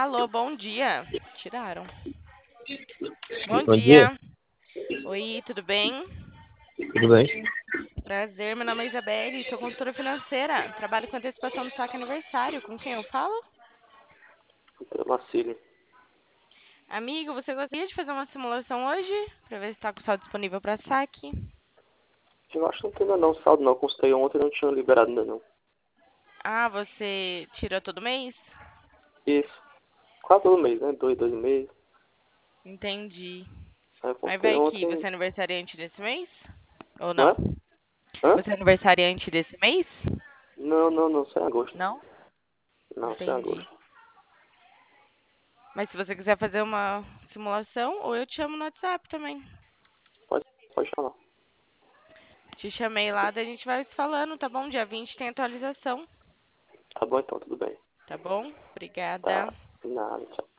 Alô, bom dia. Tiraram. Bom Bom dia, dia. Oi, tudo bem? tudo bem? Prazer, meu nome é Isabelle, sou consultora financeira. Trabalho com antecipação do saque aniversário. Com quem eu falo? Marcílio. Amigo, você gostaria de fazer uma simulação hoje? Para ver se está com saldo disponível para saque. Eu acho que não tem ainda não, saldo não. Consultei ontem e não tinha liberado ainda não. Ah, você tira todo mês? Isso. Quase todo mês, né? Dois e meio. Entendi. Aí eu Mas consultei vai que você ontem. é aniversariante desse mês? Ou Não não? é? Hã? Você é aniversariante desse mês? Não. Sem agosto. Não? Não, sem Entendi. agosto. Mas se você quiser fazer uma simulação, ou eu te chamo no WhatsApp também. Pode, pode chamar. Te chamei lá, daí a gente vai se falando, tá bom? Dia 20 tem atualização, Tá bom então, tudo bem. tá bom? Obrigada. Tá. Nada, tchau.